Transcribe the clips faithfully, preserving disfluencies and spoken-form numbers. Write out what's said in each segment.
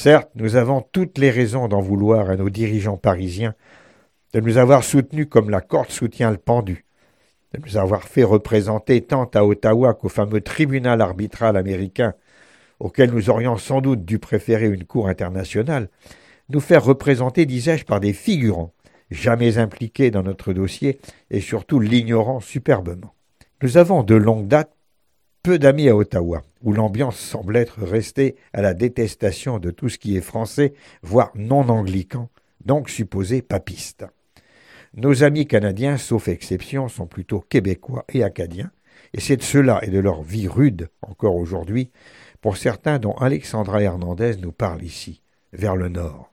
Certes, nous avons toutes les raisons d'en vouloir à nos dirigeants parisiens de nous avoir soutenus comme la corde soutient le pendu, de nous avoir fait représenter tant à Ottawa qu'au fameux tribunal arbitral américain, auquel nous aurions sans doute dû préférer une cour internationale, nous faire représenter, disais-je, par des figurants, jamais impliqués dans notre dossier et surtout l'ignorant superbement. Nous avons de longue date peu d'amis à Ottawa, où l'ambiance semble être restée à la détestation de tout ce qui est français, voire non anglican, donc supposé papiste. Nos amis canadiens, sauf exception, sont plutôt québécois et acadiens, et c'est de cela et de leur vie rude, encore aujourd'hui, pour certains dont Alexandra Hernandez nous parle ici, vers le nord.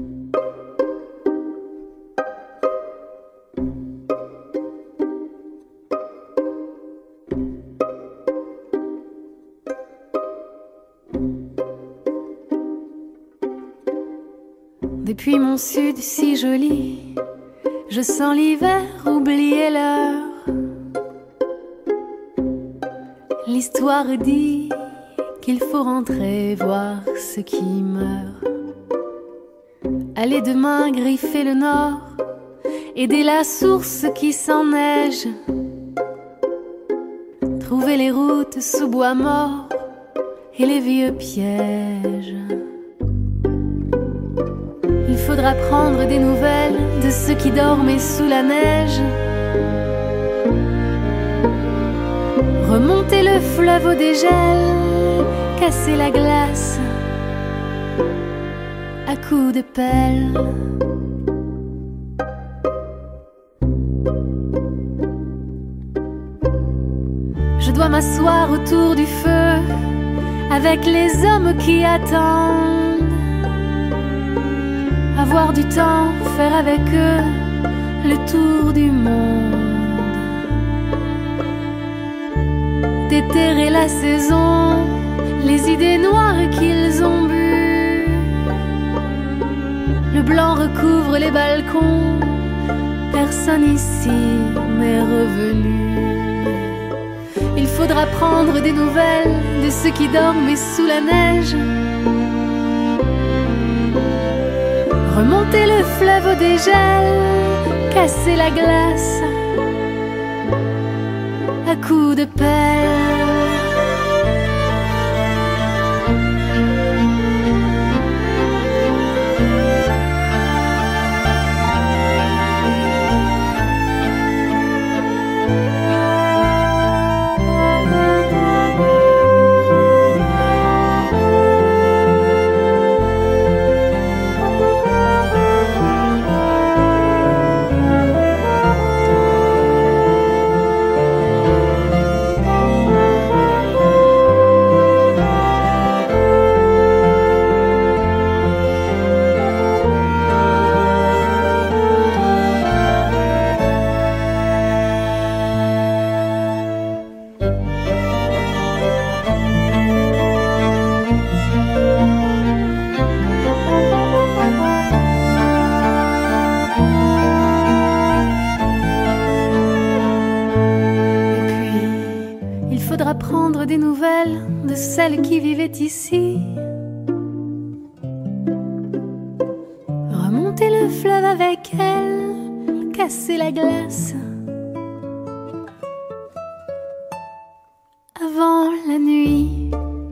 Depuis mon sud si joli, je sens l'hiver oublier l'heure. L'histoire dit qu'il faut rentrer voir ce qui meurt. Allez demain griffer le nord, aider la source qui s'enneige, trouver les routes sous bois mort et les vieux pièges. Il faudra prendre des nouvelles de ceux qui dormaient sous la neige, remonter le fleuve au dégel, casser la glace à coups de pelle. Je dois m'asseoir autour du feu avec les hommes qui attendent, avoir du temps, faire avec eux le tour du monde, déterrer la saison, les idées noires qu'ils ont bues. Le blanc recouvre les balcons, personne ici n'est revenu. Il faudra prendre des nouvelles de ceux qui dorment sous la neige, remonter le fleuve au dégel, casser la glace à coups de pelle. Des nouvelles de celles qui vivaient ici, remonter le fleuve avec elles, casser la glace avant la nuit.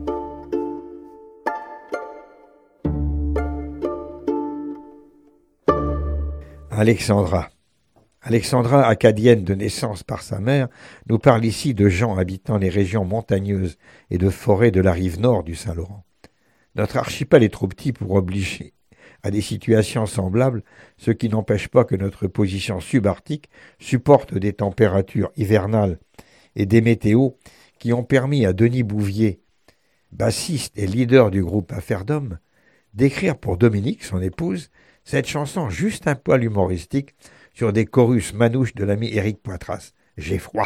Alexandra. Alexandra, acadienne de naissance par sa mère, nous parle ici de gens habitant les régions montagneuses et de forêts de la rive nord du Saint-Laurent. Notre archipel est trop petit pour obliger à des situations semblables, ce qui n'empêche pas que notre position subarctique supporte des températures hivernales et des météos qui ont permis à Denis Bouvier, bassiste et leader du groupe Affaires d'Hommes, d'écrire pour Dominique, son épouse, cette chanson juste un poil humoristique sur des chorus manouches de l'ami Éric Poitras. J'ai froid.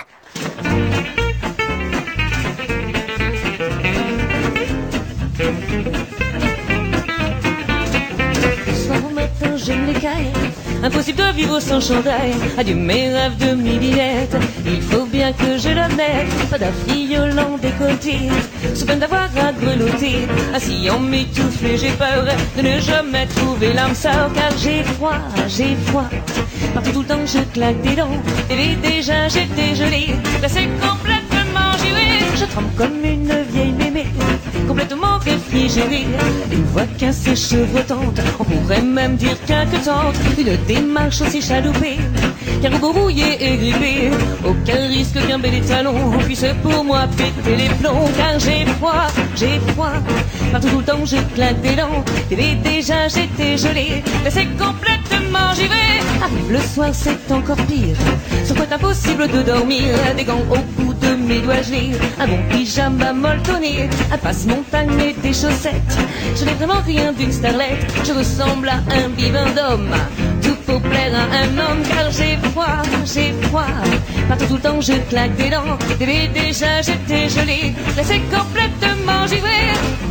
Soir au matin, j'aime les cailles, impossible de vivre sans chandail. Adieu mes rêves de midinette, il faut bien que je l'admette. Pas d'affriolant décolleté, sous peine d'avoir à grelotter. Assis en m'étouffler, j'ai peur de ne jamais trouver l'âme sœur. Car j'ai froid, j'ai froid, partout tout le temps je claque des dents. Et déjà j'étais gelée, là c'est complètement giré. Je tremble comme une vieille mémé, complètement réfrigérée. Une voix cassée, chevrotante, on pourrait même dire qu'inquiétante. Une démarche aussi chaloupée, qu'un robot rouillé et grippé. Auquel risque qu'un bel étalon puisse pour moi péter les plombs. Car j'ai froid, j'ai froid, partout tout le temps je claque des dents. Et déjà j'étais gelée, là c'est complètement giré. Arrive le soir c'est encore pire, sur quoi impossible de dormir. Des gants au bout de mes doigts gelés, un bon pyjama molletonné, un passe-montagne et des chaussettes. Je n'ai vraiment rien d'une starlette, je ressemble à un bivin d'homme, tout pour plaire à un homme. Car j'ai froid, j'ai froid, partout tout le temps je claque des dents. Et déjà j'étais gelée, là c'est complètement giré.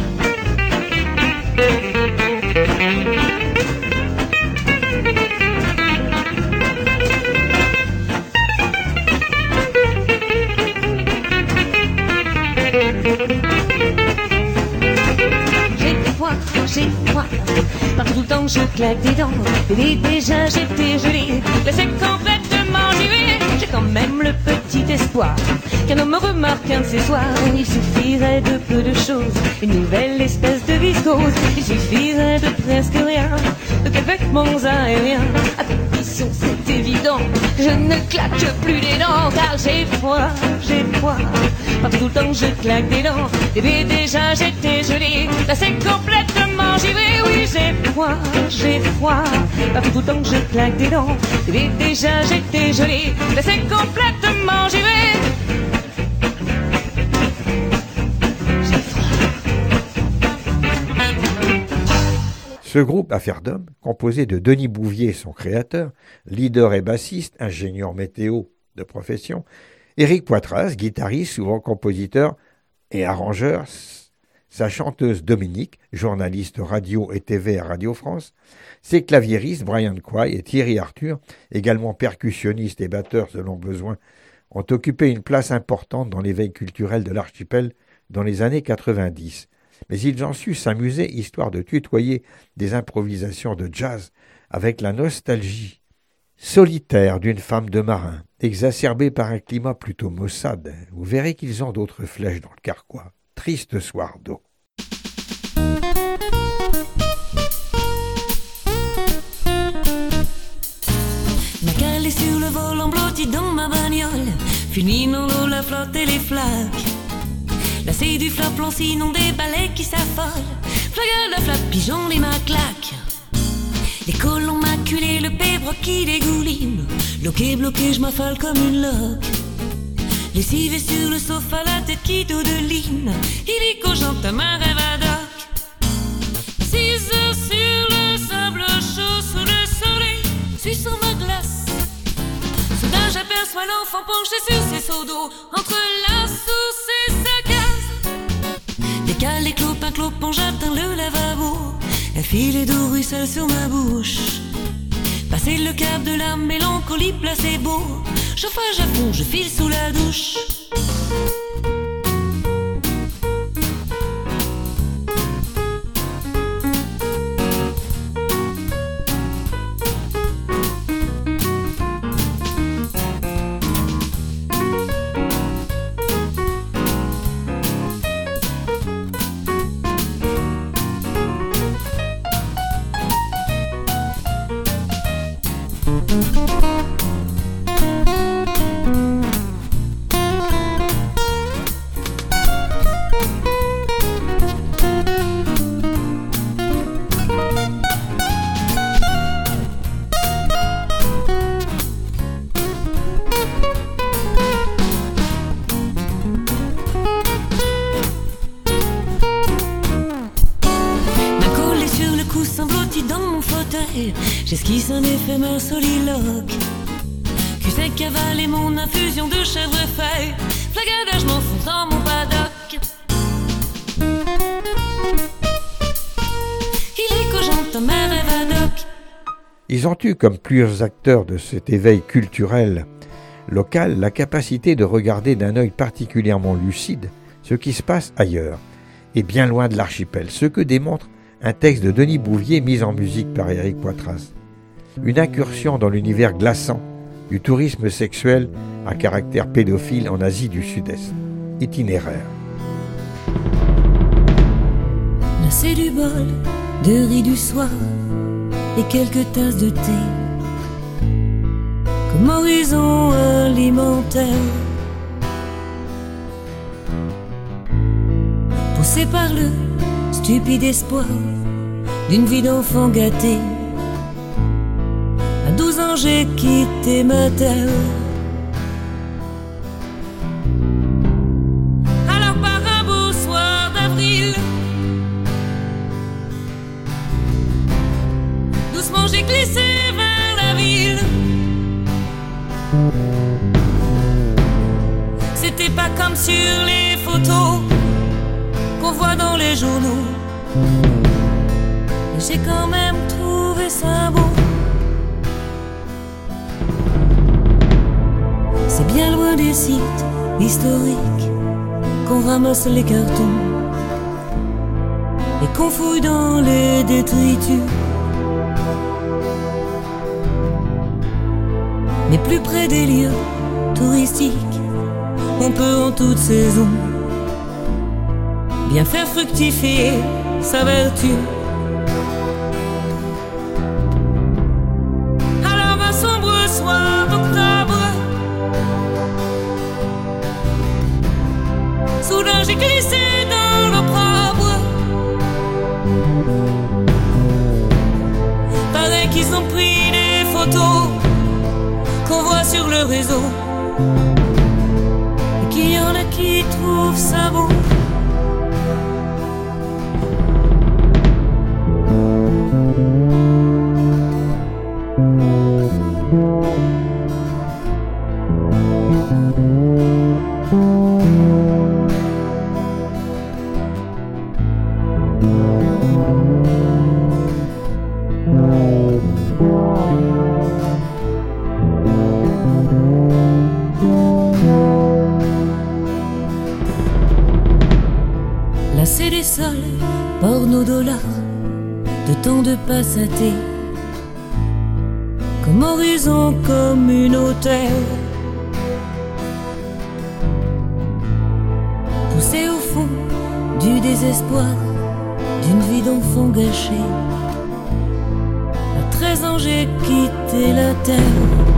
J'ai froid, j'ai froid, partout tout le temps je claque des dents. Et déjà j'étais gelée, là c'est complètement giré. J'ai quand même le petit espoir qu'un homme me remarque un de ces soirs. Il suffirait de peu de choses, une nouvelle espèce de viscose. Il suffirait de presque rien, de quelques vêtements aériens. À condition, c'est évident, que je ne claque plus des dents. Car j'ai froid, j'ai froid, partout tout le temps je claque des dents. Et déjà j'étais gelée, là c'est complètement giré. Oui j'ai froid, j'ai froid, partout tout le temps je claque des dents. Et déjà j'étais gelée, là c'est complètement giré. Ce groupe Affaires d'Hommes, composé de Denis Bouvier, son créateur, leader et bassiste, ingénieur météo de profession, Éric Poitras, guitariste, souvent compositeur et arrangeur, sa chanteuse Dominique, journaliste radio et T V à Radio France, ses claviéristes Brian Quay et Thierry Arthur, également percussionnistes et batteurs selon besoin, ont occupé une place importante dans l'éveil culturel de l'archipel dans les années quatre-vingt-dix. Mais ils ont su s'amuser histoire de tutoyer des improvisations de jazz avec la nostalgie solitaire d'une femme de marin, exacerbée par un climat plutôt maussade. Vous verrez qu'ils ont d'autres flèches dans le carquois. Triste soir d'eau. Ma cale est sur le volant blotti dans ma bagnole, fulminant l'eau, la flotte et les flaques. Là c'est du flap-plan, sinon des balais qui s'affolent. Flague la flap, pigeon les mains claquent. Les colons maculés, le pébre qui dégouline. L'eau qui est bloquée, je m'affale comme une loque. Lessivé sur le sofa, la tête qui doudeline. Illico chante un rêve ad hoc. Six heures sur le sable chaud sous le soleil, suçant ma glace. Soudain j'aperçois l'enfant penché sur ses seaux d'eau, entre la source et sa case. Décale les clopins, clopons, j'atteins le lavabo. Un filet d'eau ruisselle sur ma bouche. Passer le cap de la mélancolie, placebo. Chauffage à fond, je file sous la douche. J'esquisse un éphémère soliloque. Cul-sec cavaler mon infusion de chèvrefeuille. Flagadage m'enfonce dans mon paddock. Illico j'entends ma rêve ad hoc. Ils ont eu, comme plusieurs acteurs de cet éveil culturel local, la capacité de regarder d'un œil particulièrement lucide ce qui se passe ailleurs, et bien loin de l'archipel, ce que démontre un texte de Denis Bouvier mis en musique par Éric Poitras. Une incursion dans l'univers glaçant du tourisme sexuel à caractère pédophile en Asie du Sud-Est. Itinéraire. Lassé du bol, de riz du soir et quelques tasses de thé, comme horizon alimentaire, poussé par le stupide espoir d'une vie d'enfant gâté. À douze ans j'ai quitté ma terre. Alors par un beau soir d'avril, doucement j'ai glissé vers la ville. C'était pas comme sur les photos qu'on voit dans les journaux, mais j'ai quand même trouvé ça beau. C'est bien loin des sites historiques qu'on ramasse les cartons et qu'on fouille dans les détritus, mais plus près des lieux touristiques, on peut en toute saison bien faire fructifier sa vertu. Alors un sombre soir d'octobre, soudain j'ai glissé dans l'opprobre. Pareil qu'ils ont pris des photos qu'on voit sur le réseau, et qu'il y en a qui trouvent ça beau. Lassé des sols, porno-dollars, de tant de passatés, comme horizon communautaire, poussé au fond du désespoir d'une vie d'enfant gâchée. À treize ans j'ai quitté la terre.